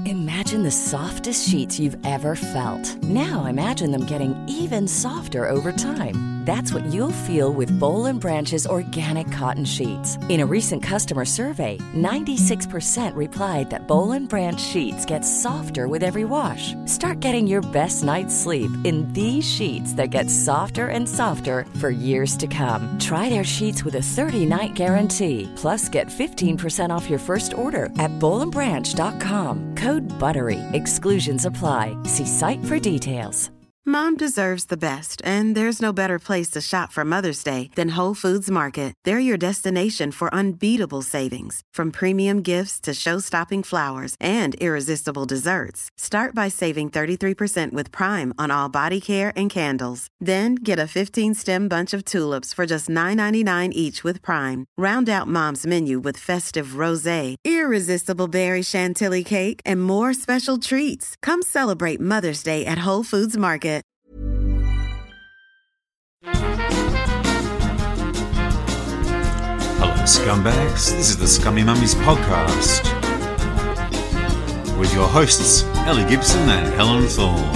Imagine the softest sheets you've ever felt. Now imagine them getting even softer over time. That's what you'll feel with Boll & Branch's organic cotton sheets. In a recent customer survey, 96% replied that Boll & Branch sheets get softer with every wash. Start getting your best night's sleep in these sheets that get softer and softer for years to come. Try their sheets with a 30-night guarantee. Plus, get 15% off your first order at bollandbranch.com. Code BUTTERY. Exclusions apply. See site for details. Mom deserves the best, and there's no better place to shop for Mother's Day than Whole Foods Market. They're your destination for unbeatable savings, from premium gifts to show-stopping flowers and irresistible desserts. Start by saving 33% with Prime on all body care and candles. Then get a 15-stem bunch of tulips for just $9.99 each with Prime. Round out Mom's menu with festive rosé, irresistible berry chantilly cake, and more special treats. Come celebrate Mother's Day at Whole Foods Market. Hello, scumbags. This is the Scummy Mummies podcast with your hosts, Ellie Gibson and Helen Thorne.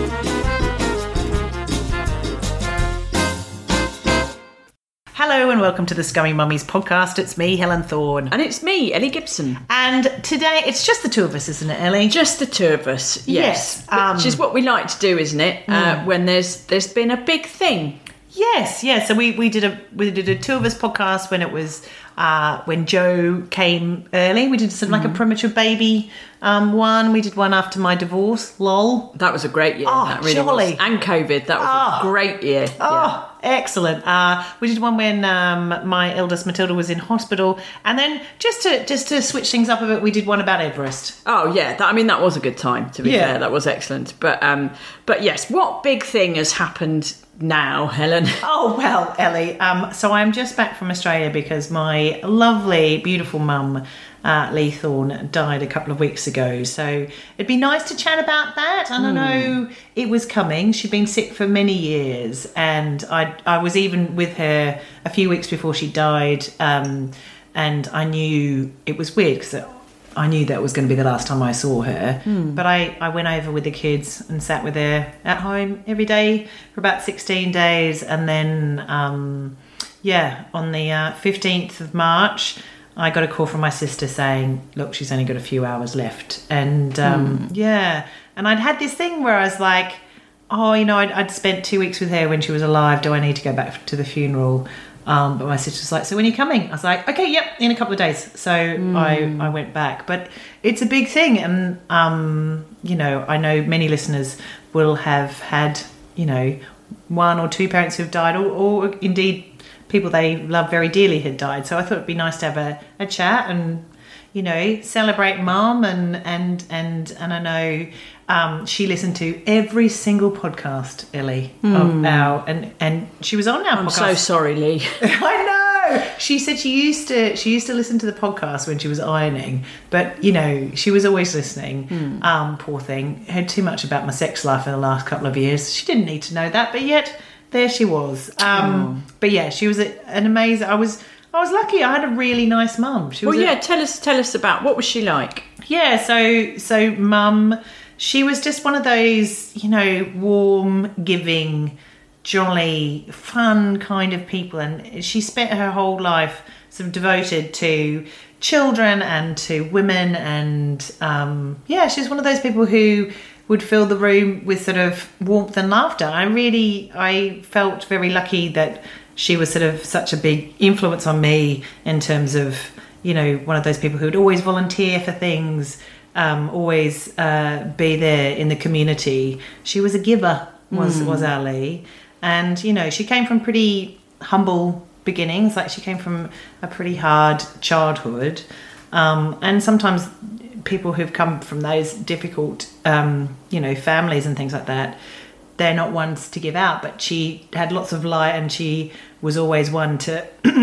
Hello and welcome to the Scummy Mummies podcast. It's me, Helen Thorne. And it's me, Ellie Gibson. And today, it's just the two of us, isn't it, Ellie? Just the two of us, yes. Which is what we like to do, isn't it? When there's been a big thing. Yes. So we did a two of us podcast when it was when Joe came early. We did something like a premature baby one. We did one after my divorce. Lol. That was a great year. Oh, that really jolly. was. And COVID. That was a great year. Oh, excellent. We did one when my eldest Matilda was in hospital, and then just to switch things up a bit, we did one about Everest. Oh yeah, that was a good time. To be fair, that was excellent. But yes, what big thing has happened now, Helen? Oh, well, Ellie, so I'm just back from Australia because my lovely, beautiful mum, Lee Thorne, died a couple of weeks ago. So it'd be nice to chat about that. And I know it was coming. She'd been sick for many years. And I was even with her a few weeks before she died. And I knew it was weird because I knew that was going to be the last time I saw her. But I went over with the kids and sat with her at home every day for about 16 days. And then, on the 15th of March, I got a call from my sister saying, look, she's only got a few hours left. And, and I'd had this thing where I was like, I'd spent 2 weeks with her when she was alive. Do I need to go back to the funeral? But my sister was like, so when are you coming? I was like, okay, yep, in a couple of days. So I went back. But it's a big thing. And, I know many listeners will have had, one or two parents who've died or indeed people they love very dearly had died. So I thought it'd be nice to have a chat and, celebrate Mum. And I know she listened to every single podcast, Ellie, of our, and she was on our podcast. I'm so sorry, Lee. I know. She said she used to listen to the podcast when she was ironing, but she was always listening. Poor thing, had too much about my sex life in the last couple of years. She didn't need to know that, but yet there she was. But yeah, she was an amazing. I was lucky. I had a really nice mum. She was tell us about what was she like? Yeah, so Mum, she was just one of those, warm, giving, jolly, fun kind of people. And she spent her whole life sort of devoted to children and to women. And, she's one of those people who would fill the room with sort of warmth and laughter. I felt very lucky that she was sort of such a big influence on me in terms of, one of those people who would always volunteer for things, always be there in the community. She was a giver, was Ali. And, she came from pretty humble beginnings. Like, she came from a pretty hard childhood. And sometimes people who've come from those difficult, families and things like that, they're not ones to give out. But she had lots of light, and she was always one to,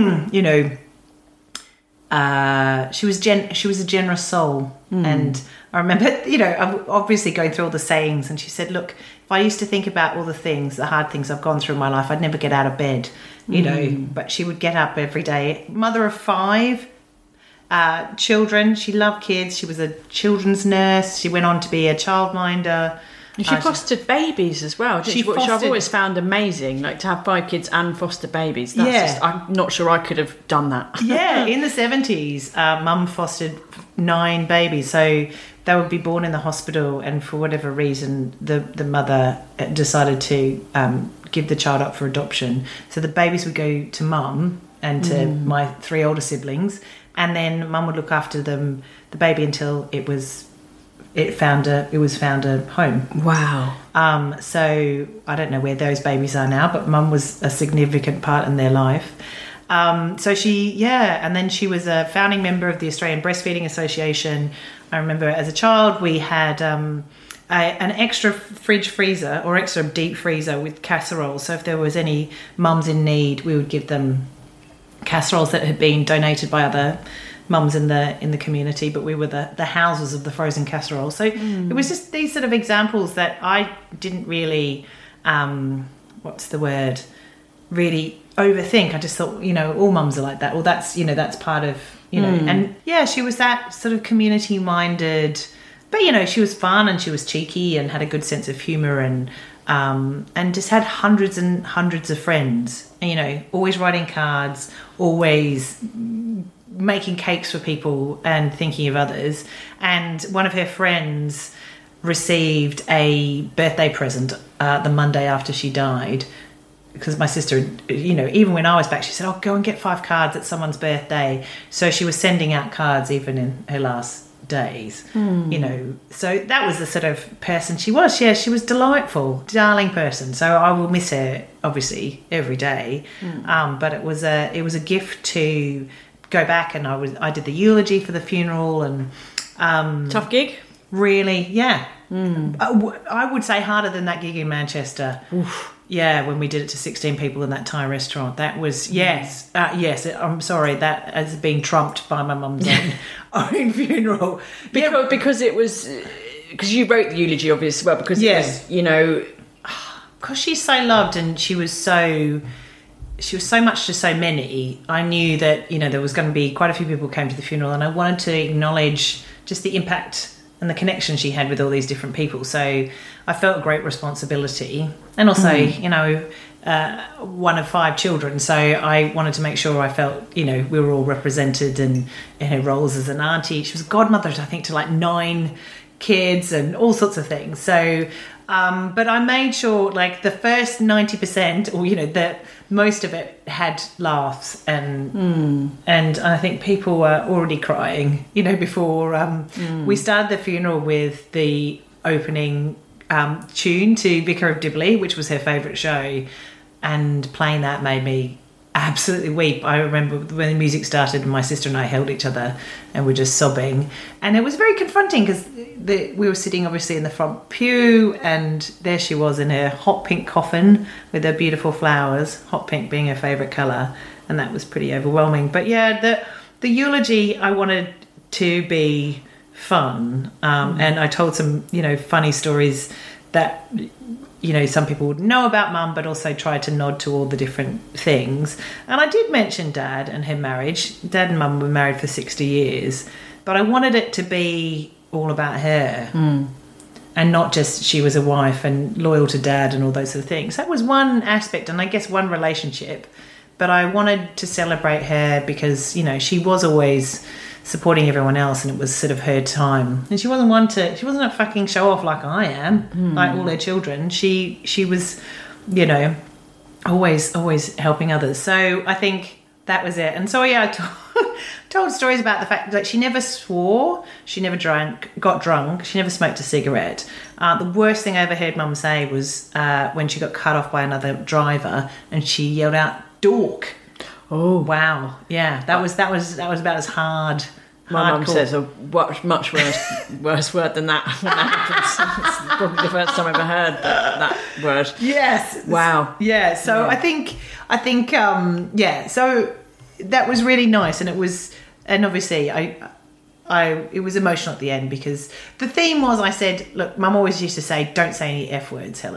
she was a generous soul. And I remember, obviously going through all the sayings, and she said, look, if I used to think about all the hard things I've gone through in my life, I'd never get out of bed, but she would get up every day. Mother of 5, children. She loved kids. She was a children's nurse. She went on to be a childminder. And she fostered babies as well, didn't she? Which I've always found amazing, like to have 5 kids and foster babies. That's I'm not sure I could have done that. Yeah, in the 70s, Mum fostered 9 babies. So they would be born in the hospital, and for whatever reason, the mother decided to give the child up for adoption. So the babies would go to Mum and to my 3 older siblings, and then Mum would look after the baby until it was found a home. Wow. So I don't know where those babies are now, but Mum was a significant part in their life. So and then she was a founding member of the Australian Breastfeeding Association. I remember as a child we had an extra freezer or extra deep freezer with casseroles. So if there was any mums in need, we would give them casseroles that had been donated by other mums in the community, but we were the houses of the frozen casserole. So it was just these sort of examples that I didn't really really overthink. I just thought, all mums are like that. Well, that's part of, and she was that sort of community minded, but she was fun and she was cheeky and had a good sense of humor and just had hundreds and hundreds of friends, always writing cards, always making cakes for people and thinking of others. And one of her friends received a birthday present the Monday after she died, because my sister, even when I was back, she said, "Oh, go and get 5 cards at someone's birthday." So she was sending out cards even in her last days, so that was the sort of person she was. Yeah, she was delightful, darling person. So I will miss her obviously every day. But it was a gift to go back, and I did the eulogy for the funeral, and tough gig, really. I would say harder than that gig in Manchester. Oof. Yeah, when we did it to 16 people in that Thai restaurant. That was yes, I'm sorry, that has been trumped by my mum's own funeral because it was because you wrote the eulogy obviously, well, because it was, because she's so loved and she was so much to so many. I knew that, there was going to be quite a few people who came to the funeral, and I wanted to acknowledge just the impact and the connection she had with all these different people. So I felt a great responsibility. And also, one of 5 children. So I wanted to make sure I felt, we were all represented in her roles as an auntie. She was godmother, I think, to like 9 kids and all sorts of things. So, but I made sure like the first 90% or, that most of it had laughs and I think people were already crying, before we started the funeral with the opening tune to Vicar of Dibley, which was her favourite show, and playing that made me absolutely weep. I remember when the music started and my sister and I held each other and were just sobbing, and it was very confronting because we were sitting obviously in the front pew, and there she was in her hot pink coffin with her beautiful flowers, hot pink being her favourite colour, and that was pretty overwhelming. But yeah, the eulogy I wanted to be fun, and I told some funny stories that some people would know about Mum, but also tried to nod to all the different things. And I did mention Dad and her marriage. Dad and Mum were married for 60 years, but I wanted it to be all about her and not just she was a wife and loyal to Dad and all those sort of things. That was one aspect, and I guess one relationship, but I wanted to celebrate her because she was always supporting everyone else, and it was sort of her time. And she wasn't a fucking show off like I am, like all their children. She was, always helping others. So I think that was it. And so I told stories about the fact that she never swore, she never got drunk, she never smoked a cigarette. The worst thing I ever heard Mum say was when she got cut off by another driver and she yelled out, "Dork." Oh wow, yeah, that was about as hard. My mum says a much worse word than that when that happens. It's probably the first time I've ever heard that word. Yes. Wow. Yeah. So yeah. I think so that was really nice, and it was, and obviously it was emotional at the end because the theme was, I said, look, Mum always used to say, "Don't say any F words, Helen."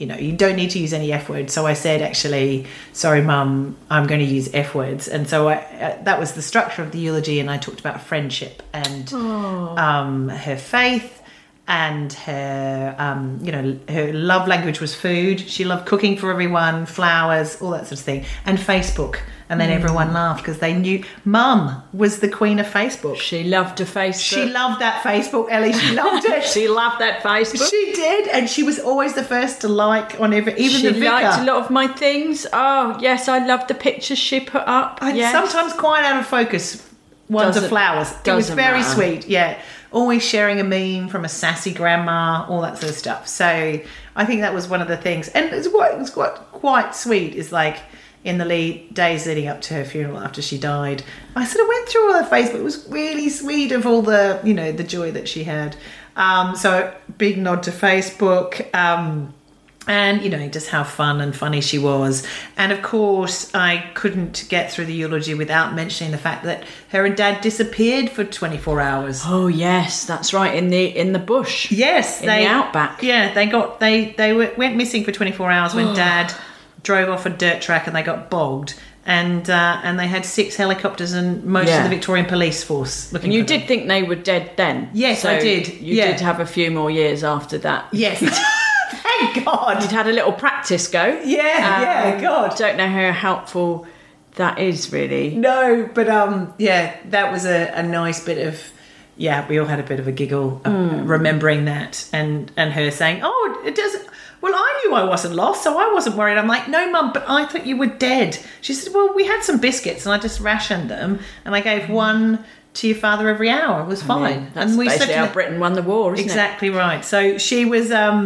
you don't need to use any F words. So I said, actually, sorry, Mum, I'm going to use F words. And so that was the structure of the eulogy. And I talked about friendship and her faith. And her, her love language was food. She loved cooking for everyone, flowers, all that sort of thing. And Facebook. And then everyone laughed because they knew Mum was the queen of Facebook. She loved a Facebook. She loved that Facebook, Ellie. She loved it. She loved that Facebook. She did. And she was always the first to like on even the vicar. She liked a lot of my things. Oh, yes, I loved the pictures she put up. And sometimes quite out of focus ones of flowers. It was very sweet, yeah. Always sharing a meme from a sassy grandma, all that sort of stuff. So I think that was one of the things. And it was quite sweet is like in the days leading up to her funeral after she died, I sort of went through all her Facebook. It was really sweet of all the, the joy that she had. So big nod to Facebook. And, just how fun and funny she was. And, of course, I couldn't get through the eulogy without mentioning the fact that her and Dad disappeared for 24 hours. Oh, yes, that's right, in the bush. Yes. In the outback. Yeah, they went missing for 24 hours when Dad drove off a dirt track and they got bogged. And they had 6 helicopters and most of the Victorian police force looking for them. And you did think they were dead then? Yes, I did. You did have a few more years after that. Yes. Thank God. You'd had a little practice go. Yeah, God. Don't know how helpful that is, really. No, but that was a nice bit of, we all had a bit of a giggle remembering that and her saying, oh, it doesn't, well, I knew I wasn't lost, so I wasn't worried. I'm like, no, Mum, but I thought you were dead. She said, well, we had some biscuits and I just rationed them and I gave one to your father every hour. It was fine. That's and we basically how Britain won the war, isn't exactly it? Right. So she was,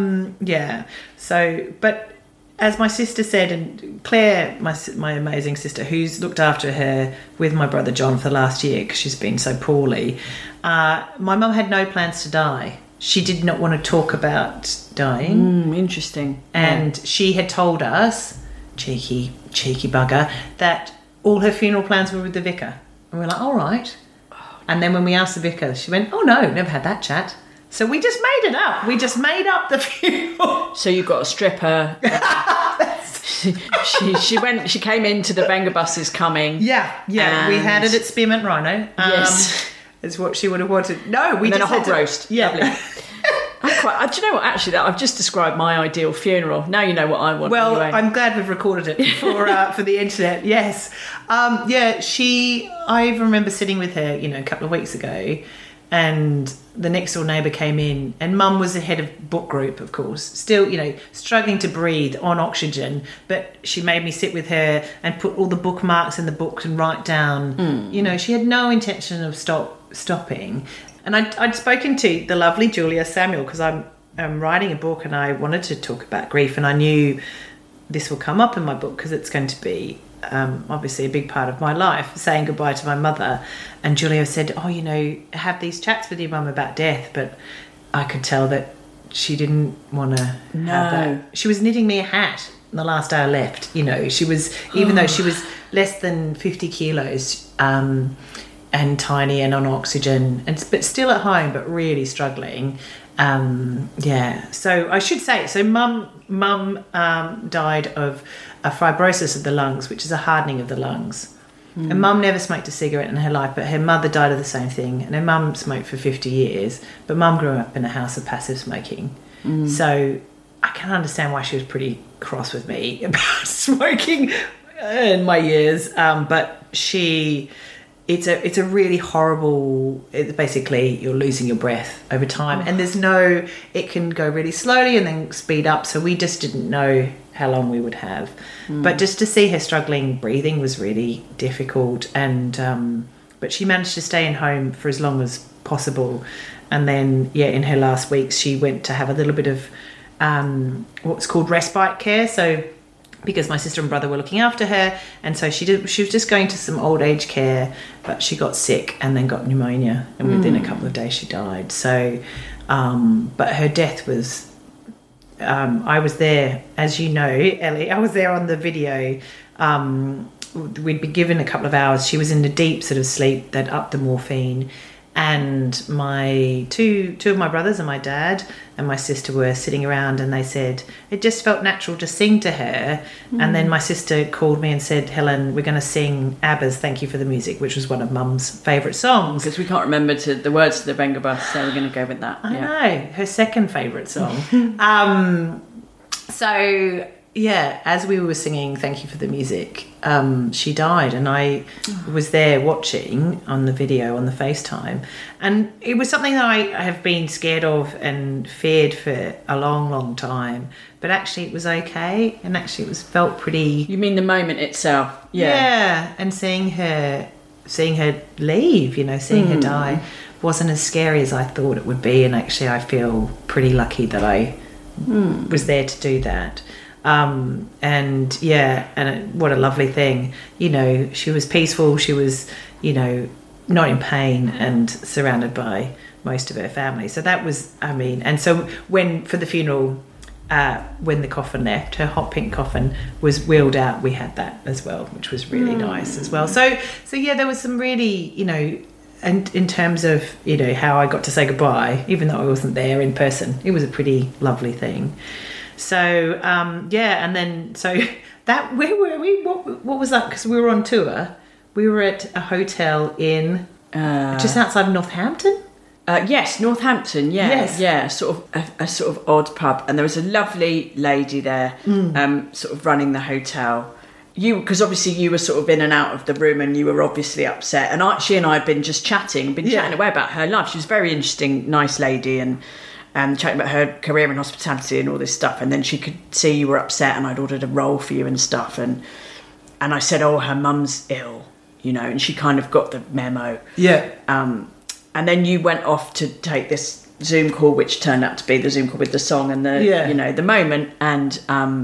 So, but as my sister said, and Claire, my amazing sister, who's looked after her with my brother John for the last year because she's been so poorly, my mum had no plans to die. She did not want to talk about dying. Interesting. And she had told us, cheeky bugger, that all her funeral plans were with the vicar. And we're like, all right. And then when we asked the vicar, she went, oh no, never had that chat. So we just made it up. We just made up the funeral. So you got a stripper. She came into the Venga buses coming. Yeah. We had it at Spearmint Rhino. Yes. Is what she would have wanted. No, we and just then a hot roast. Yeah. Do you know what? Actually, that I've just described my ideal funeral. Now you know what I want. Well, anyway. I'm glad we've recorded it for the internet. Yes, I remember sitting with her, a couple of weeks ago, and the next door neighbour came in, and Mum was the head of book group, of course, still, struggling to breathe on oxygen, but she made me sit with her and put all the bookmarks in the books and write down. She had no intention of stopping. And I'd spoken to the lovely Julia Samuel because I'm writing a book and I wanted to talk about grief, and I knew this will come up in my book because it's going to be obviously a big part of my life, saying goodbye to my mother. And Julia said, have these chats with your mum about death. But I could tell that she didn't want to have that. She was knitting me a hat the last day I left. She was, even though she was less than 50 kilos and tiny and on oxygen, but still at home, but really struggling. So I should say, Mum died of a fibrosis of the lungs, which is a hardening of the lungs. And Mum never smoked a cigarette in her life, but her mother died of the same thing. And her mum smoked for 50 years, but Mum grew up in a house of passive smoking. So I can understand why she was pretty cross with me about smoking in my years. But it's a really horrible, basically you're losing your breath over time, and it can go really slowly and then speed up, so we just didn't know how long we would have. But just to see her struggling breathing was really difficult, and but she managed to stay in home for as long as possible. And then in her last weeks she went to have a little bit of what's called respite care, so because my sister and brother were looking after her, and so she was just going to some old age care, but she got sick and then got pneumonia, and within a couple of days she died. So but her death was I was there, as you know, Ellie, I was there on the video. We'd be given a couple of hours. She was in a deep sort of sleep. They'd upped the morphine, and my two of my brothers and my dad and my sister were sitting around, and they said it just felt natural to sing to her. And then my sister called me and said, Helen, we're going to sing ABBA's Thank You for the Music, which was one of Mum's favourite songs. Because we can't remember the words to the Venga Bus, so we're going to go with that. I know, her second favourite song. So, yeah, as we were singing Thank You for the Music, she died, and I was there watching on the video, on the FaceTime, and it was something that I have been scared of and feared for a long, long time, but actually it was okay, and actually it felt pretty... You mean the moment itself? Yeah, and seeing her leave, seeing her die wasn't as scary as I thought it would be, and actually I feel pretty lucky that I was there to do that. And what a lovely thing. She was peaceful, she was, not in pain and surrounded by most of her family. So that was, and so for the funeral, when the coffin left, her hot pink coffin was wheeled out, we had that as well, which was really nice as well. So yeah, there was some really, and in terms of, how I got to say goodbye, even though I wasn't there in person, it was a pretty lovely thing. So, and then, that, where were we? What was that? Because we were on tour. We were at a hotel in, just outside Northampton. Yes, Northampton, yeah. Yes. Yeah, sort of a sort of odd pub. And there was a lovely lady there, sort of running the hotel. Because obviously you were sort of in and out of the room, and you were obviously upset. And she and I had been just chatting away about her life. She was a very interesting, nice lady, and chatting about her career in hospitality and all this stuff. And then she could see you were upset, and I'd ordered a roll for you and stuff. And I said, her mum's ill, and she kind of got the memo. Yeah. And then you went off to take this Zoom call, which turned out to be the Zoom call with the song and the moment. And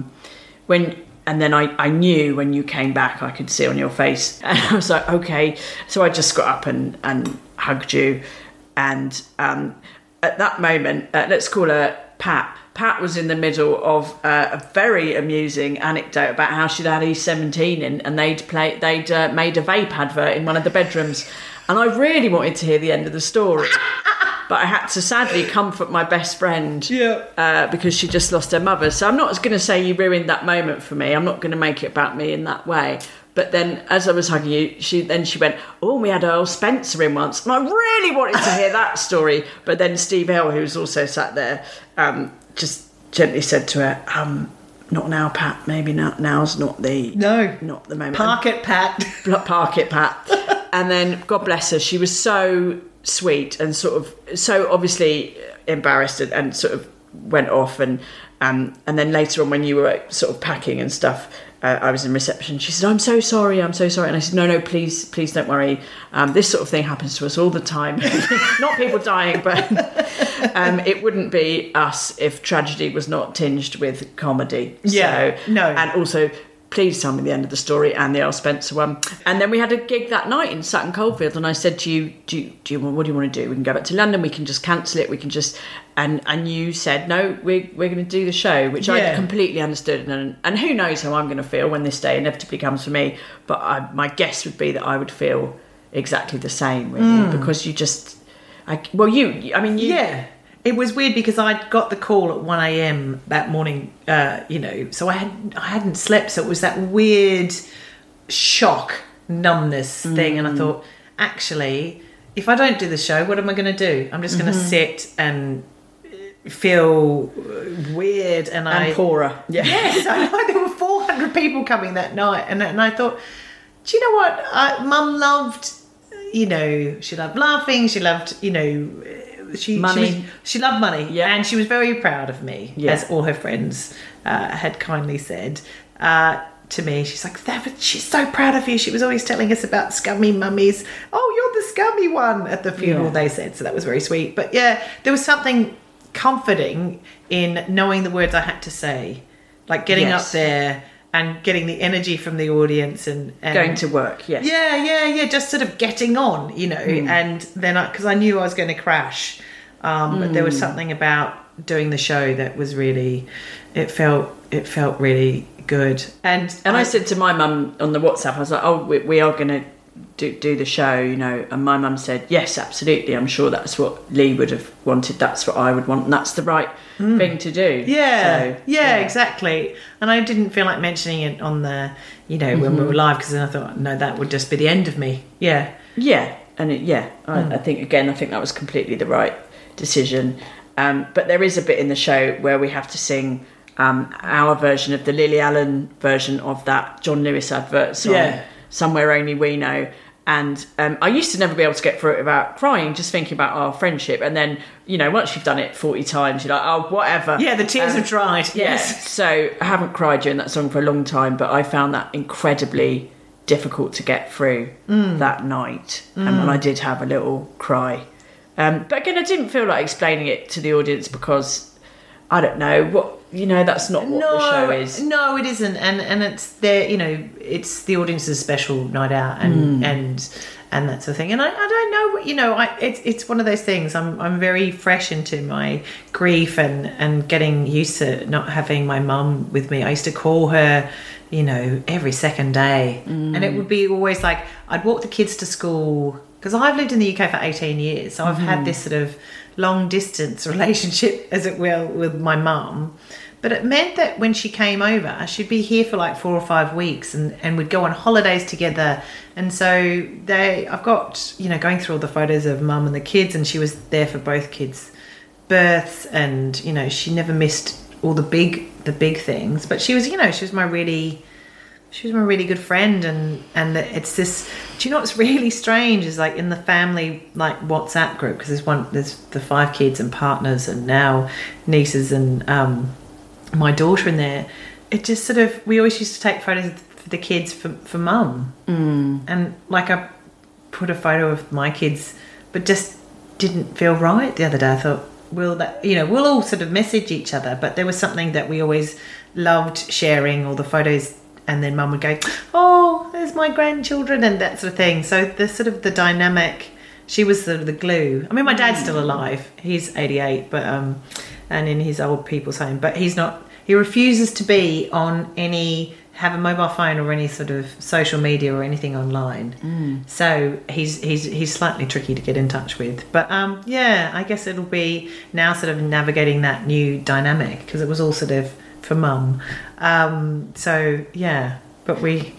then I knew when you came back, I could see on your face. And I was like, okay. So I just got up and hugged you. And at that moment, let's call her Pat. Pat was in the middle of a very amusing anecdote about how she'd had E17 in, and they'd made a vape advert in one of the bedrooms. And I really wanted to hear the end of the story. But I had to sadly comfort my best friend because she just lost her mother. So I'm not going to say you ruined that moment for me. I'm not going to make it about me in that way. But then as I was hugging you, she went, we had Earl Spencer in once. And I really wanted to hear that story. But then Steve Hill, who's also sat there, just gently said to her, not now, Pat. Maybe now's not the moment. Park it, Pat. Park it, Pat. And then, God bless her, she was so sweet and sort of so obviously embarrassed and sort of went off. And then later on, when you were sort of packing and stuff, I was in reception. She said, I'm so sorry. And I said, no, please don't worry. This sort of thing happens to us all the time. Not people dying, but it wouldn't be us if tragedy was not tinged with comedy. Yeah, so, no. And also, please tell me the end of the story and the Earl Spencer one. And then we had a gig that night in Sutton Coldfield, and I said to you, what do you want to do? We can go back to London, we can just cancel it, we can just... And you said, no, we're going to do the show, which I completely understood. And who knows how I'm going to feel when this day inevitably comes for me. But my guess would be that I would feel exactly the same, really, because you just... Yeah. It was weird because I'd got the call at 1 a.m. that morning, so I hadn't slept. So it was that weird shock, numbness thing. And I thought, actually, if I don't do the show, what am I going to do? I'm just going to sit and feel weird. And poorer. Yeah. Yes, I know. There were 400 people coming that night. And I thought, do you know what? Mum loved, she loved laughing. She loved, money. She loved money, and she was very proud of me, as all her friends had kindly said to me. She's like, she's so proud of you. She was always telling us about scummy mummies. Oh, you're the scummy one at the funeral, they said. So that was very sweet. But yeah, there was something comforting in knowing the words I had to say, like getting up there and getting the energy from the audience and going to work. Yes. Yeah. Just sort of getting on, and then because I knew I was going to crash. But there was something about doing the show that was really, it felt really good. And I said to my mum on the WhatsApp, I was like, we are going to do the show, you know, and my mum said, yes, absolutely, I'm sure that's what Lee would have wanted, that's what I would want, and that's the right thing to do. Yeah, so, yeah, exactly. And I didn't feel like mentioning it on the, you know, when we were live, because then I thought, no, that would just be the end of me. Yeah. Yeah, and I think that was completely the right decision. But there is a bit in the show where we have to sing our version of the Lily Allen version of that John Lewis advert song, Somewhere Only We Know. And I used to never be able to get through it without crying, just thinking about our friendship. And then, you know, once you've done it 40 times, you're like, oh, whatever. Yeah, the tears have dried. Yes. Yeah. So I haven't cried during that song for a long time, but I found that incredibly difficult to get through that night. And I did have a little cry. But again, I didn't feel like explaining it to the audience because, I don't know, what, you know, that's not what the show is. No, it isn't. And it's their, you know, it's the audience's special night out and that sort of thing. And I don't know, you know, it's one of those things. I'm very fresh into my grief and getting used to not having my mum with me. I used to call her, you know, every second day. And it would be always like, I'd walk the kids to school, because I've lived in the UK for 18 years. So I've had this sort of long distance relationship, as it will, with my mum. But it meant that when she came over, she'd be here for like 4 or 5 weeks and we'd go on holidays together. And so I've got, you know, going through all the photos of mum and the kids, and she was there for both kids' births, and, you know, she never missed all the big things. But she was, you know, she was my really good friend, and it's this. Do you know what's really strange is, like, in the family, like, WhatsApp group, because there's the 5 kids and partners and now nieces and my daughter in there. It just sort of, we always used to take photos for the kids for mum, and like I put a photo of my kids, but just didn't feel right the other day. I thought, we'll all sort of message each other, but there was something that we always loved sharing, all the photos. And then mum would go, oh, there's my grandchildren, and that sort of thing. So the sort of the dynamic, she was sort of the glue. I mean, my dad's still alive. He's 88, but and in his old people's home. But he's not. He refuses to be on have a mobile phone or any sort of social media or anything online. So he's slightly tricky to get in touch with. But yeah, I guess it'll be now sort of navigating that new dynamic, because it was all sort of for mum. So yeah, but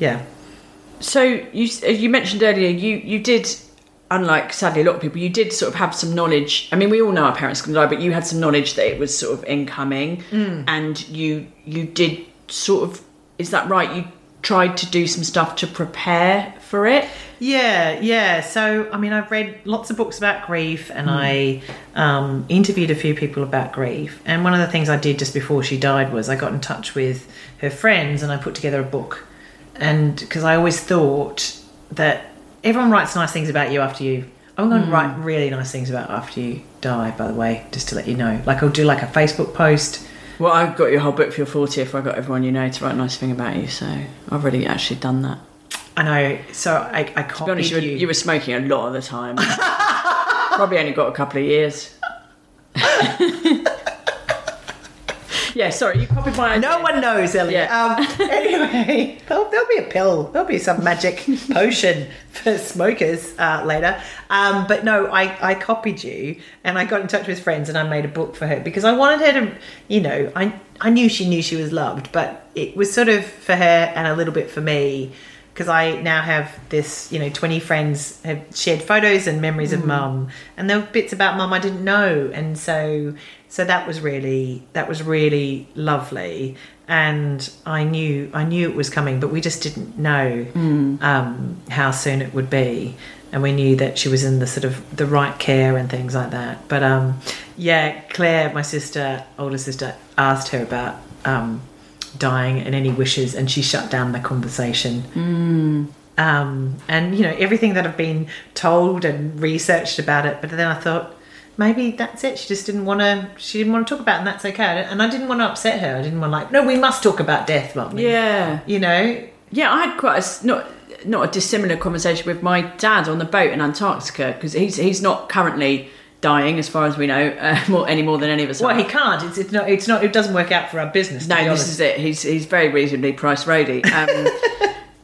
So you mentioned earlier you did, unlike sadly a lot of people, you did sort of have some knowledge. I mean, we all know our parents can die, but you had some knowledge that it was sort of incoming, and you did sort of, is that right? You tried to do some stuff to prepare for it? Yeah. So, I mean, I've read lots of books about grief, and I interviewed a few people about grief. And one of the things I did just before she died was I got in touch with her friends and I put together a book. And because I always thought that everyone writes nice things about you after you. I'm going to write really nice things about after you die, by the way, just to let you know. Like, I'll do like a Facebook post. Well, I've got your whole book for your 40th. I got everyone you know to write a nice thing about you, so I've already actually done that. I know, so I copied to be honest, you were smoking a lot of the time. Probably only got a couple of years. Yeah, sorry, you copied my idea. No one knows, Ellie. Yeah. Anyway, there'll be a pill. There'll be some magic potion for smokers later. But no, I copied you, and I got in touch with friends, and I made a book for her because I wanted her to, you know, I knew she was loved, but it was sort of for her and a little bit for me, because I now have this, 20 friends have shared photos and memories of mum, and there were bits about mum I didn't know, and so that was really lovely, and I knew it was coming, but we just didn't know how soon it would be, and we knew that she was in the sort of the right care and things like that. But Claire, my older sister, asked her about dying and any wishes, and she shut down the conversation. And everything that I've been told and researched about it, but then I thought maybe that's it. She just didn't want to talk about it, and that's okay. And I didn't want to upset her. I didn't want no, we must talk about death, Mum. Yeah. Yeah, I had quite not a dissimilar conversation with my dad on the boat in Antarctica, because he's not currently dying, as far as we know, any more than any of us. Well, he can't. It's not. It doesn't work out for our business. No, this is it. He's very reasonably priced roadie.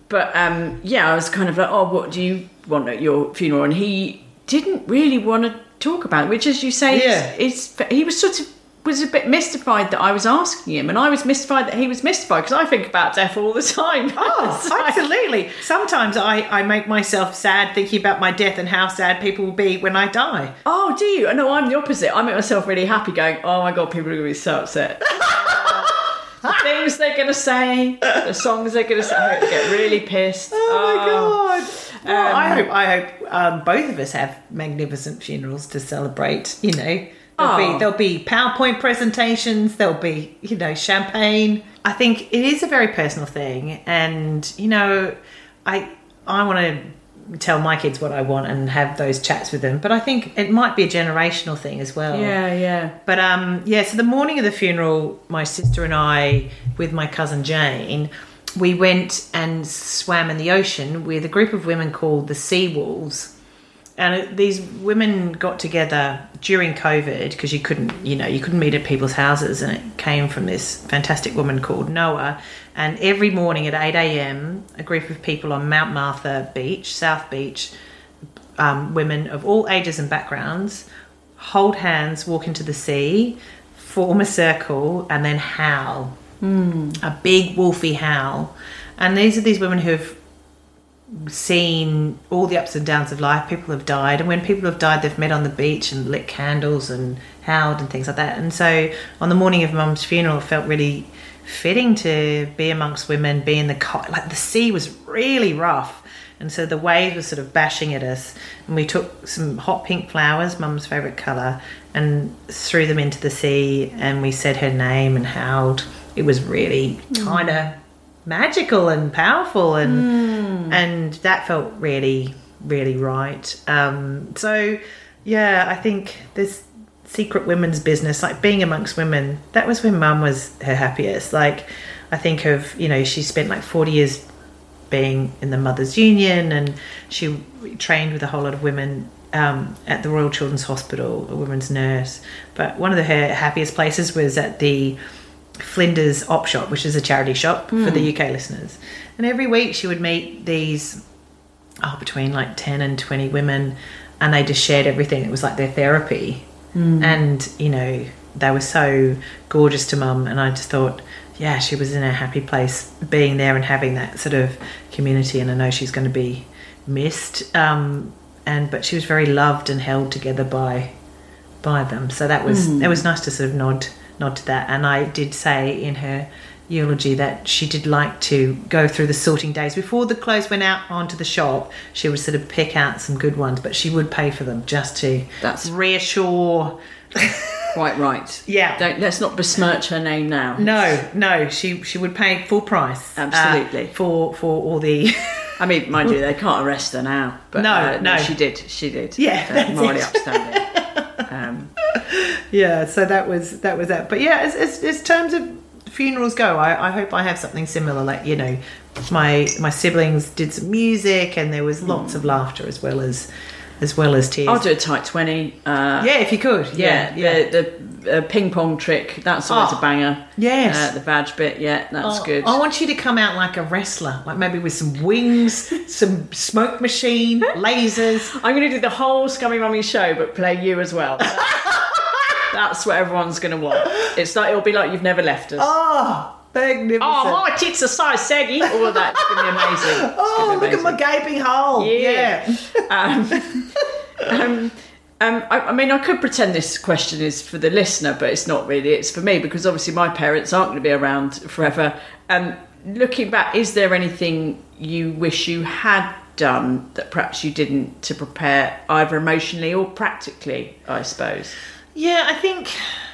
I was kind of like, oh, what do you want at your funeral? And he didn't really want to talk about it, which, as you say, he was a bit mystified that I was asking him, and I was mystified that he was mystified, because I think about death all the time. Oh, absolutely. Sometimes I make myself sad thinking about my death and how sad people will be when I die. Oh, do you? No, I'm the opposite. I make myself really happy going, oh my God, people are going to be so upset. The things they're going to say, the songs they're going to say, I hope they get really pissed. Oh my God. Well, I hope both of us have magnificent funerals to celebrate, you know. There'll be PowerPoint presentations, there'll be, you know, champagne. I think it is a very personal thing, and, you know, I want to tell my kids what I want and have those chats with them, but I think it might be a generational thing as well. Yeah. But so the morning of the funeral, my sister and I, with my cousin Jane, we went and swam in the ocean with a group of women called the Sea Wolves. And these women got together during COVID because you couldn't meet at people's houses, and it came from this fantastic woman called Noah. And every morning at 8 a.m, a group of people on Mount Martha Beach, South Beach, women of all ages and backgrounds, hold hands, walk into the sea, form a circle, and then howl. A big wolfy howl. And these are these women who have seen all the ups and downs of life. People have died, and when people have died, they've met on the beach and lit candles and howled and things like that. And so on the morning of Mum's funeral, it felt really fitting to be amongst women, be in the sea was really rough, and so the waves were sort of bashing at us, and we took some hot pink flowers, Mum's favourite colour, and threw them into the sea, and we said her name and howled. It was really kind of magical and powerful, and that felt really, really right. So yeah, I think this secret women's business, like being amongst women, that was when Mum was her happiest. Like, I think of, you know, she spent like 40 years being in the Mothers Union, and she trained with a whole lot of women at the Royal Children's Hospital, a women's nurse. But one of her happiest places was at the Flinders Op Shop, which is a charity shop for the UK listeners. And every week she would meet these between like 10 and 20 women, and they just shared everything. It was like their therapy. And, you know, they were so gorgeous to Mum, and I just thought, yeah, she was in a happy place being there and having that sort of community, and I know she's going to be missed, but she was very loved and held together by them. So that was it was nice to sort of nod to that. And I did say in her eulogy that she did like to go through the sorting days before the clothes went out onto the shop. She would sort of pick out some good ones, but she would pay for them just to reassure. Quite right. Yeah. Let's not besmirch her name now. No, she would pay full price. Absolutely. For all the. I mean, mind you, they can't arrest her now. But no, she did. Yeah, morally upstanding. Yeah, so that was that. But yeah, as terms of funerals go, I hope I have something similar. Like, you know, my siblings did some music, and there was lots of laughter as well as tears. I'll do a tight 20. Yeah, if you could. Yeah. The ping pong trick, that's always a banger. Yes. The badge bit, that's good. I want you to come out like a wrestler, like maybe with some wings, some smoke machine, lasers. I'm going to do the whole Scummy Mummy show, but play you as well. That's what everyone's going to want. It's like, it'll be like you've never left us. Oh, magnificent. Oh, my tits are so saggy. All of that's going to be amazing. Look at my gaping hole. Yeah. I mean, I could pretend this question is for the listener, but it's not really. It's for me, because obviously my parents aren't going to be around forever. Looking back, is there anything you wish you had done that perhaps you didn't, to prepare either emotionally or practically, I suppose? Yeah, I think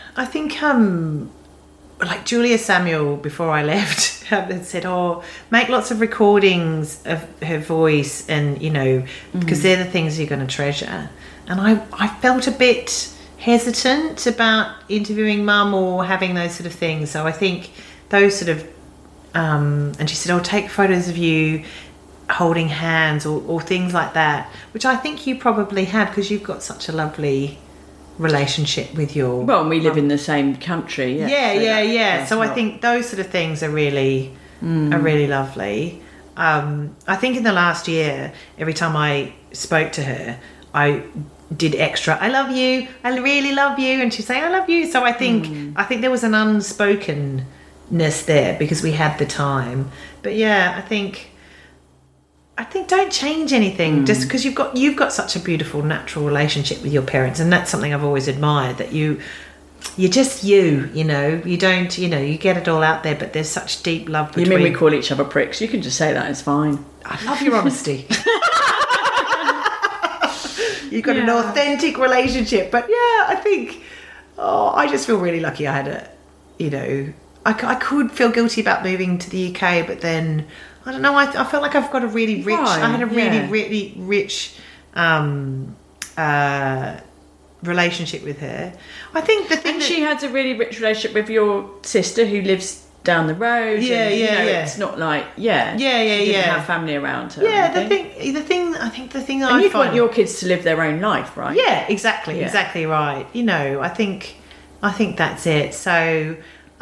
like Julia Samuel, before I left, had said, make lots of recordings of her voice, and, you know, because they're the things you're going to treasure. And I felt a bit hesitant about interviewing Mum or having those sort of things. So I think those sort of, and she said, take photos of you holding hands or things like that, which I think you probably have, because you've got such a lovely relationship with your Well, and we live in the same country. Yeah. So I think those sort of things are really lovely. I think in the last year, every time I spoke to her, I did extra, I love you, I really love you, and she'd say, I love you. So I think there was an unspokenness there because we had the time. But yeah, I think don't change anything just because you've got such a beautiful natural relationship with your parents, and that's something I've always admired, that you're just you don't, you get it all out there, but there's such deep love between... You mean we call each other pricks? You can just say that, it's fine. I love your honesty. You've got an authentic relationship. But yeah, I think, I just feel really lucky I had I could feel guilty about moving to the UK, but then, I don't know, I felt like I've got a really rich, I had a really, really rich relationship with her. I think the thing she has a really rich relationship with your sister who lives down the road. It's not like she didn't have family around her. Yeah, the thing I and you'd want your kids to live their own life, right? Yeah, exactly right. I think that's it. So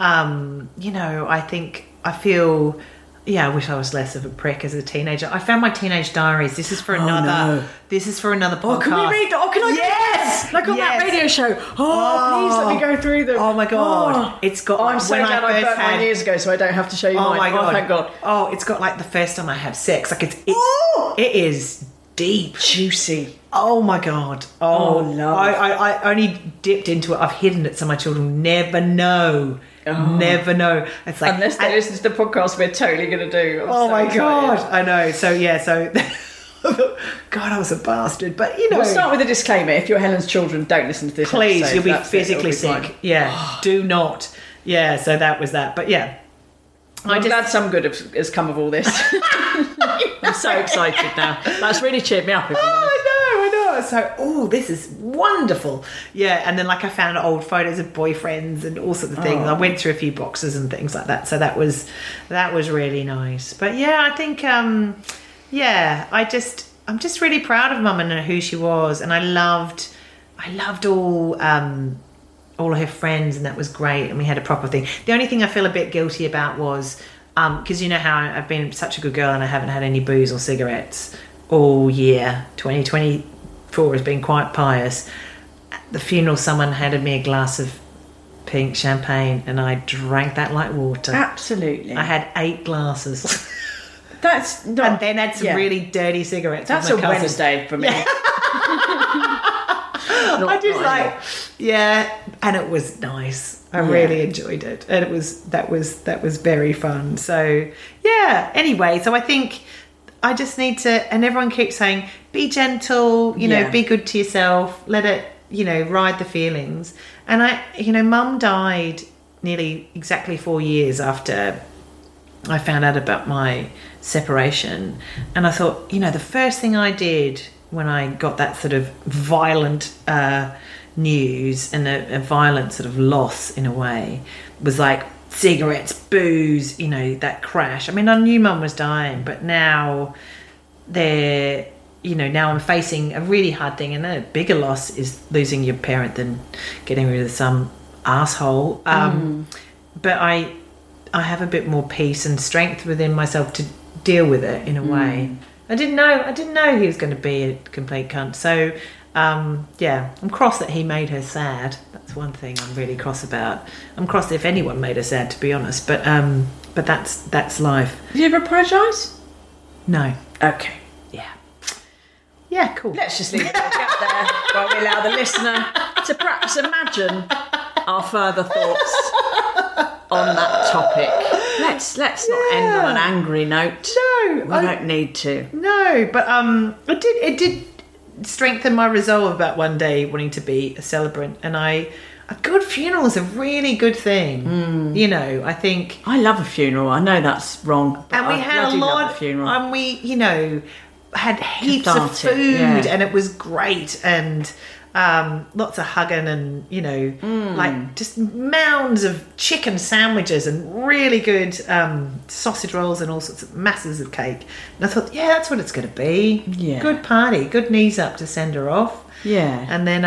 I feel. Yeah, I wish I was less of a prick as a teenager. I found my teenage diaries. This is for another podcast. Oh, can we read that? Oh, can I? Yes! Like on that radio show. Please let me go through them. Oh my God. It's got I'm so glad I burnt mine years ago so I don't have to show you mine. My God. Oh, thank God. Oh, it's got like the first time I have sex. Like it is deep. Juicy. Oh my God. Love. I only dipped into it. I've hidden it so my children never know. Never know. It's like, unless they listen to the podcast we're totally going to do. My God. I know. So God, I was a bastard. But we'll start with a disclaimer. If you're Helen's children, don't listen to this please, episode. You'll be physically sick. Fine. Yeah. Do not. Yeah, so that was that. But yeah. I'm glad some good has come of all this. I'm so excited now. That's really cheered me up. If I'm honest. I know. So, this is wonderful. Yeah, and then I found old photos of boyfriends and all sorts of things. I went through a few boxes and things like that. So that was really nice. But yeah, I think I'm just really proud of Mum and who she was, and I loved all of her friends, and that was great, and we had a proper thing. The only thing I feel a bit guilty about was because you know how I've been such a good girl and I haven't had any booze or cigarettes all year. 2024 has been quite pious. At the funeral, someone handed me a glass of pink champagne and I drank that like water. Absolutely. I had 8 glasses. That's not... And then had some really dirty cigarettes. That's a Wednesday for me. Yeah. And it was nice. I really enjoyed it, and that was very fun. So anyway, so I think I just need to, and everyone keeps saying, be gentle, be good to yourself, let it, ride the feelings. And Mum died nearly exactly 4 years after I found out about my separation, and I thought, the first thing I did when I got that sort of violent news and a violent sort of loss in a way was like cigarettes, booze, that crash. I mean, I knew Mum was dying, but now now I'm facing a really hard thing, and a bigger loss is losing your parent than getting rid of some asshole. But I have a bit more peace and strength within myself to deal with it in a way. I didn't know he was going to be a complete cunt. So, I'm cross that he made her sad. That's one thing I'm really cross about. I'm cross if anyone made her sad, to be honest. But that's life. Did you ever apologise? No. Okay. Yeah, cool. Let's just leave it there while we allow the listener to perhaps imagine our further thoughts on that topic. Let's not end on an angry note. No, we don't need to. No, but it did strengthen my resolve about one day wanting to be a celebrant, and a good funeral is a really good thing. I think I love a funeral. I know that's wrong, but and we had a lot of funeral, and we had heaps of food, and it was great, and lots of hugging, and like just mounds of chicken sandwiches and really good sausage rolls and all sorts of masses of cake. And I thought, that's what it's going to be. Good party, good knees up to send her off. And then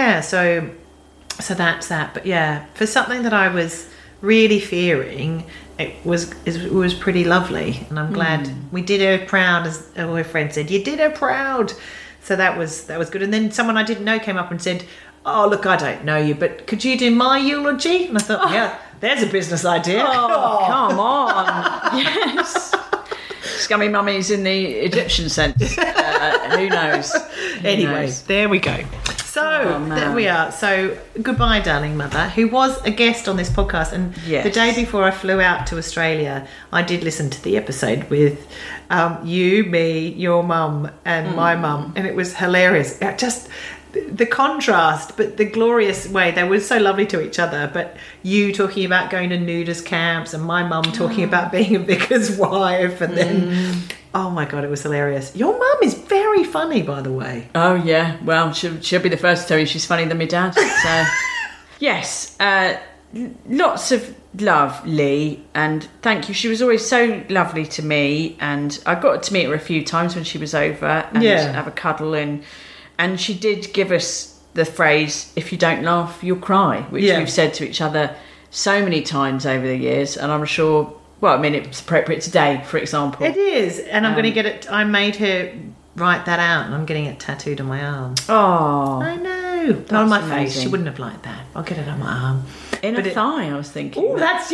so that's that. But for something that I was really fearing, it was pretty lovely, and I'm glad we did her proud, as her boyfriend said. You did her proud, so that was good. And then someone I didn't know came up and said, "Oh, look, I don't know you, but could you do my eulogy?" And I thought, yeah, there's a business idea. Oh, come on, yes. Scummy Mummies in the Egyptian sense. Who knows? Anyway, there we go. So there we are. So goodbye, darling mother, who was a guest on this podcast. And the day before I flew out to Australia, I did listen to the episode with you, me, your mum, and my mum, and it was hilarious. Just the contrast, but the glorious way. They were so lovely to each other. But you talking about going to nudist camps, and my mum talking about being a vicar's wife, and then. Oh my God, it was hilarious. Your mum is very funny, by the way. Oh yeah, well, she'll be the first to tell you she's funnier than my dad. So, yes, lots of love, Lee, and thank you. She was always so lovely to me, and I got to meet her a few times when she was over and have a cuddle, and she did give us the phrase, "If you don't laugh, you'll cry," which we've said to each other so many times over the years, and I'm sure. Well, I mean, it's appropriate today, for example. It is, and I'm going to get it. I made her write that out, and I'm getting it tattooed on my arm. Oh, I know. Not on my face. She wouldn't have liked that. I'll get it on my arm. In a thigh, I was thinking. Oh, that's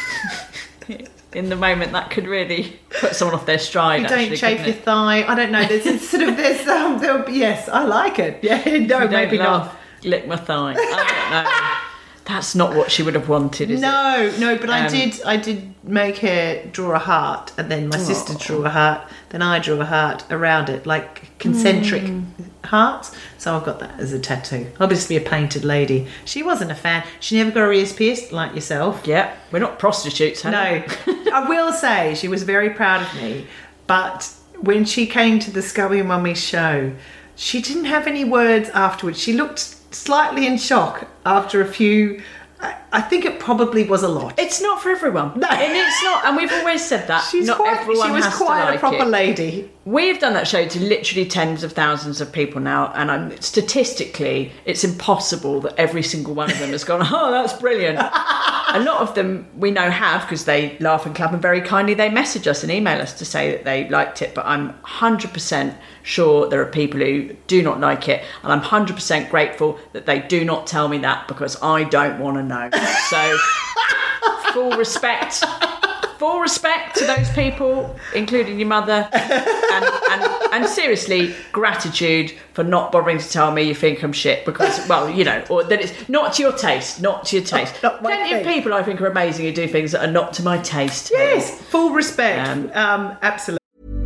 In the moment, that could really put someone off their stride. You don't chafe your thigh. I don't know. There's sort of this. Yes, I like it. Yeah, no, maybe not. Lick my thigh. I don't know. That's not what she would have wanted, is it? No, but I did make her draw a heart, and then my sister drew a heart, then I drew a heart around it, like concentric hearts. So I've got that as a tattoo. Obviously a painted lady. She wasn't a fan. She never got her ears pierced, like yourself. Yeah, we're not prostitutes, No. I will say she was very proud of me, but when she came to the Scummy Mummy show, she didn't have any words afterwards. She looked slightly in shock after a few. I think it probably was a lot. It's not for everyone. No. And it's not, and we've always said that. She was quite a proper lady. We've done that show to literally tens of thousands of people now, and statistically, it's impossible that every single one of them has gone, "Oh, that's brilliant." A lot of them we know have, because they laugh and clap, and very kindly they message us and email us to say that they liked it. But I'm 100% sure there are people who do not like it, and I'm 100% grateful that they do not tell me that, because I don't want to know. So, full respect to those people, including your mother, and seriously, gratitude for not bothering to tell me you think I'm shit, because, well, you know, or that it's not to your taste. Plenty of people I think are amazing who do things that are not to my taste. Yes, full respect. Absolutely.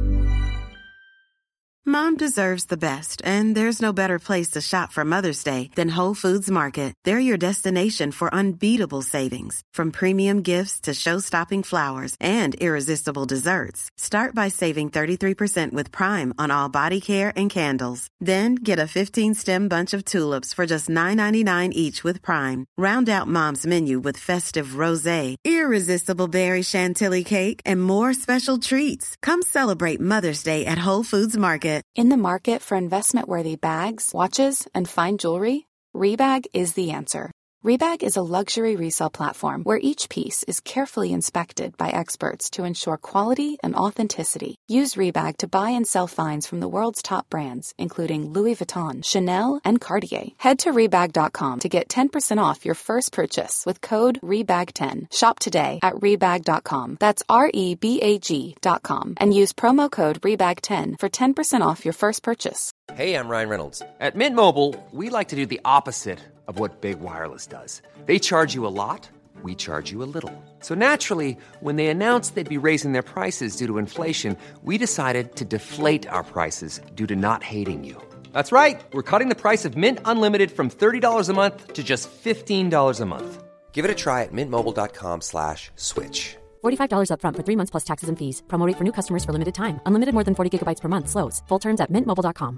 Mom deserves the best, and there's no better place to shop for Mother's Day than Whole Foods Market. They're your destination for unbeatable savings, from premium gifts to show-stopping flowers and irresistible desserts. Start by saving 33% with Prime on all body care and candles. Then get a 15-stem bunch of tulips for just $9.99 each with Prime. Round out Mom's menu with festive rosé, irresistible berry chantilly cake, and more special treats. Come celebrate Mother's Day at Whole Foods Market. In the market for investment-worthy bags, watches, and fine jewelry, Rebag is the answer. Rebag is a luxury resale platform where each piece is carefully inspected by experts to ensure quality and authenticity. Use Rebag to buy and sell finds from the world's top brands, including Louis Vuitton, Chanel, and Cartier. Head to Rebag.com to get 10% off your first purchase with code REBAG10. Shop today at Rebag.com. That's REBAG.com. And use promo code REBAG10 for 10% off your first purchase. Hey, I'm Ryan Reynolds. At Mint Mobile, we like to do the opposite of what Big Wireless does. They charge you a lot, we charge you a little. So naturally, when they announced they'd be raising their prices due to inflation, we decided to deflate our prices due to not hating you. That's right. We're cutting the price of Mint Unlimited from $30 a month to just $15 a month. Give it a try at mintmobile.com/switch. $45 up front for 3 months plus taxes and fees. Promo rate for new customers for limited time. Unlimited more than 40 gigabytes per month. Slows full terms at mintmobile.com.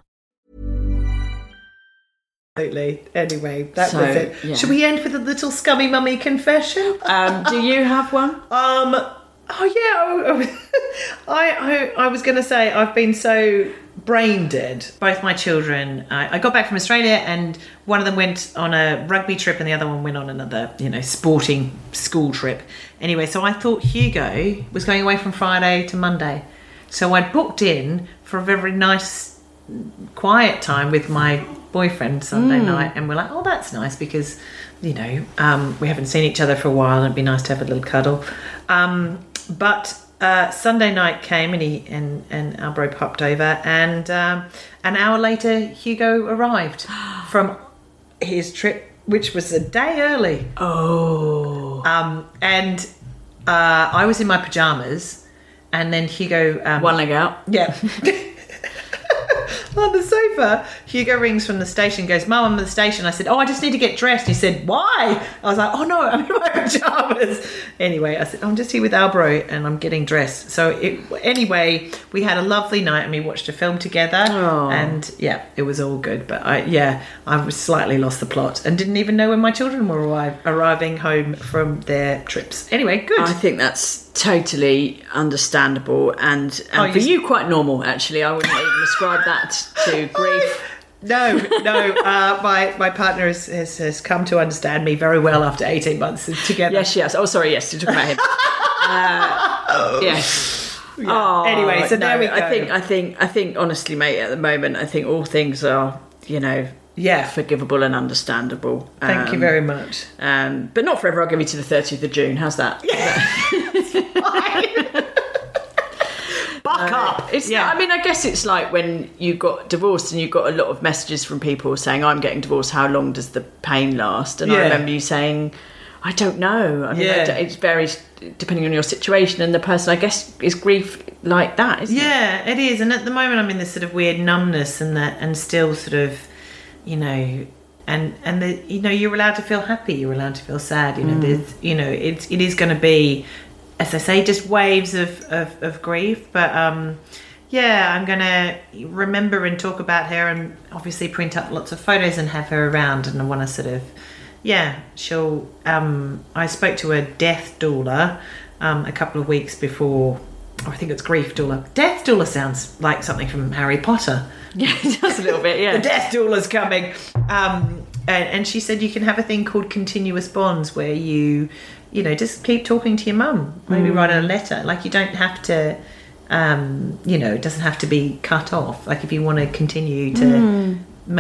Absolutely. Anyway, that was it. Yeah. Should we end with a little Scummy Mummy confession? Do you have one? I was going to say I've been so brain dead. Both my children, I got back from Australia and one of them went on a rugby trip and the other one went on another, sporting school trip. Anyway, so I thought Hugo was going away from Friday to Monday. So I'd booked in for a very nice, quiet time with my boyfriend Sunday night, and we're like, oh, that's nice because, we haven't seen each other for a while and it'd be nice to have a little cuddle. But Sunday night came and Albro popped over, and an hour later Hugo arrived from his trip, which was a day early. Oh. And I was in my pajamas, and then Hugo... one leg out. Yeah. On the sofa, Hugo rings from the station, goes, Mum, I'm at the station. I said, I just need to get dressed. He said, why? I was like, oh no, I'm in my pajamas. Anyway, I said, I'm just here with Albro and I'm getting dressed. So anyway, we had a lovely night and we watched a film together. Oh. And it was all good. But I was slightly lost the plot and didn't even know when my children were arriving home from their trips. Anyway, good. I think that's totally understandable and for you quite normal, actually. I wouldn't even ascribe that to grief. No. My partner has come to understand me very well after 18 months together. Yes, she has. Oh, sorry, yes, you're talking about him. Yes. Yeah. Oh, anyway, so there we go. I think honestly, mate, at the moment, I think all things are, forgivable and understandable. Thank you very much. But not forever. I'll give you to the 30th of June. How's that? Buck up. I mean, I guess it's like when you got divorced and you got a lot of messages from people saying, I'm getting divorced, how long does the pain last? And I remember you saying, I don't know. I mean, it varies depending on your situation and the person. I guess is grief like that, isn't it? Yeah, it is. And at the moment I'm in this sort of weird numbness and still sort of, and you're allowed to feel happy, you're allowed to feel sad, there's, it is going to be, as I say, just waves of grief, but I'm going to remember and talk about her and obviously print up lots of photos and have her around, and I want to sort of she'll I spoke to a death doula a couple of weeks before. I think it's grief doula. Death doula sounds like something from Harry Potter. Yeah, it does a little bit, yeah. The death doula's coming. And she said you can have a thing called continuous bonds where you just keep talking to your mum. Maybe write a letter. Like, you don't have to, it doesn't have to be cut off. Like, if you want to continue to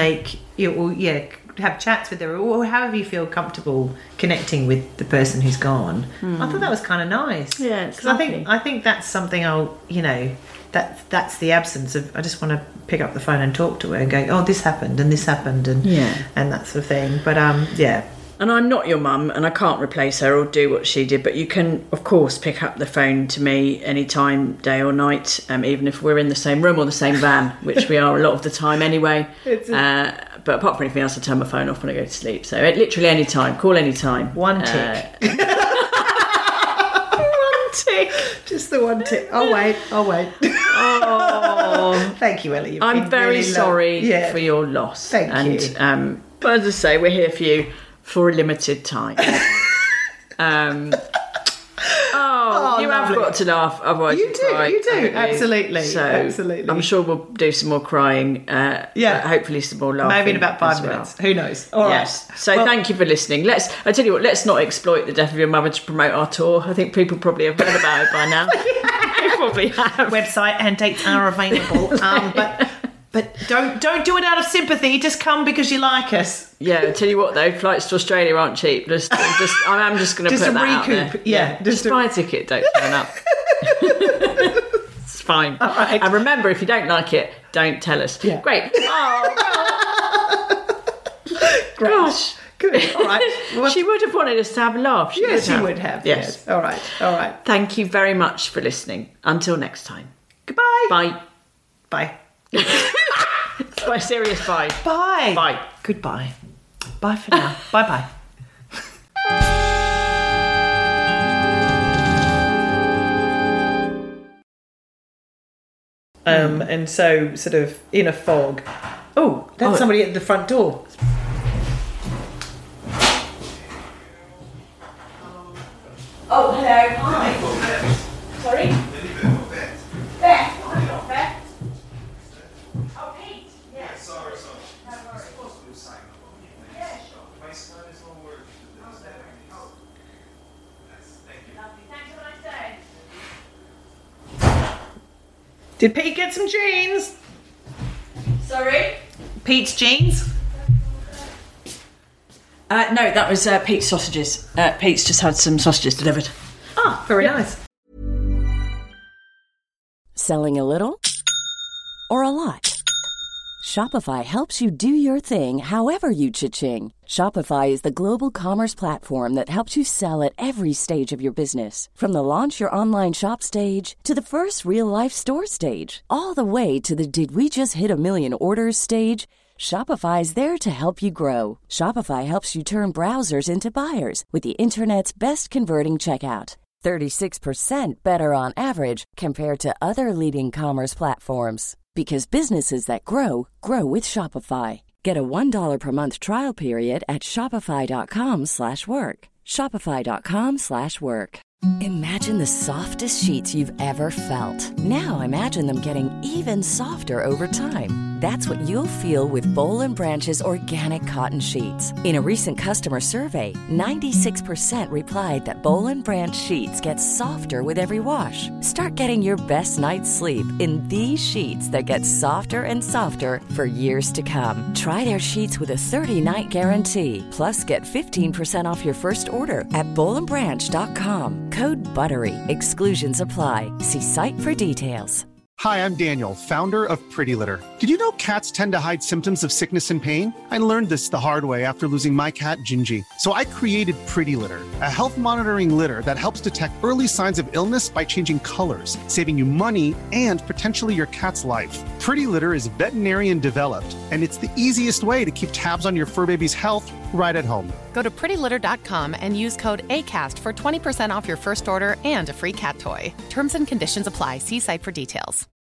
have chats with her or however you feel comfortable connecting with the person who's gone. I thought that was kind of nice. Yeah, because I think that's something that's the absence of. I just want to pick up the phone and talk to her and go, oh, this happened and and that sort of thing. But And I'm not your mum and I can't replace her or do what she did, but you can, of course, pick up the phone to me anytime, day or night, even if we're in the same room or the same van, which we are a lot of the time anyway. But apart from anything else, I turn my phone off when I go to sleep. So literally any time, call any time. One tick. One tick. Just the one tick. I'll wait. Oh, thank you, Ellie. I'm very sorry for your loss. Thank you. But as I say, we're here for you for a limited time. You have got to laugh, otherwise you cry. You do, absolutely. So absolutely. I'm sure we'll do some more crying. Hopefully some more laughing. Maybe in about 5 minutes. Who knows? All right. So thank you for listening. I tell you what, let's not exploit the death of your mother to promote our tour. I think people probably have heard about it by now. They probably have. Website and dates are available. But don't do it out of sympathy. Just come because you like us. Yeah, I tell you what though, flights to Australia aren't cheap. I'm just going to put that out there. Yeah, just buy a ticket. Don't turn up. It's fine. All right. And remember, if you don't like it, don't tell us. Yeah. Great. Oh, great. Gosh. Good. All right. Well, she would have wanted us to have a laugh. She would have. Yes. All right. Thank you very much for listening. Until next time. Goodbye. Bye. Bye. It's my serious bye. Bye. Bye. Goodbye. Bye for now. Bye-bye. And so sort of in a fog. Oh, that's somebody at the front door. Oh, hello. Hi. Sorry? Beth. I'm not Beth. Did Pete get some jeans? Sorry? Pete's jeans? No, that was Pete's sausages. Pete's just had some sausages delivered. Oh, very nice. Selling a little or a lot? Shopify helps you do your thing however you cha-ching. Shopify is the global commerce platform that helps you sell at every stage of your business. From the launch your online shop stage to the first real-life store stage, all the way to the did we just hit a million orders stage. Shopify is there to help you grow. Shopify helps you turn browsers into buyers with the internet's best converting checkout. 36% better on average compared to other leading commerce platforms. Because businesses that grow, grow with Shopify. Get a $1 per month trial period at shopify.com/work. Shopify.com/work. Imagine the softest sheets you've ever felt. Now imagine them getting even softer over time. That's what you'll feel with Boll & Branch's organic cotton sheets. In a recent customer survey, 96% replied that Boll & Branch sheets get softer with every wash. Start getting your best night's sleep in these sheets that get softer and softer for years to come. Try their sheets with a 30-night guarantee. Plus, get 15% off your first order at bollandbranch.com. Code BUTTERY. Exclusions apply. See site for details. Hi, I'm Daniel, founder of Pretty Litter. Did you know cats tend to hide symptoms of sickness and pain? I learned this the hard way after losing my cat, Gingy. So I created Pretty Litter, a health monitoring litter that helps detect early signs of illness by changing colors, saving you money and potentially your cat's life. Pretty Litter is veterinarian developed, and it's the easiest way to keep tabs on your fur baby's health right at home. Go to prettylitter.com and use code ACAST for 20% off your first order and a free cat toy. Terms and conditions apply. See site for details.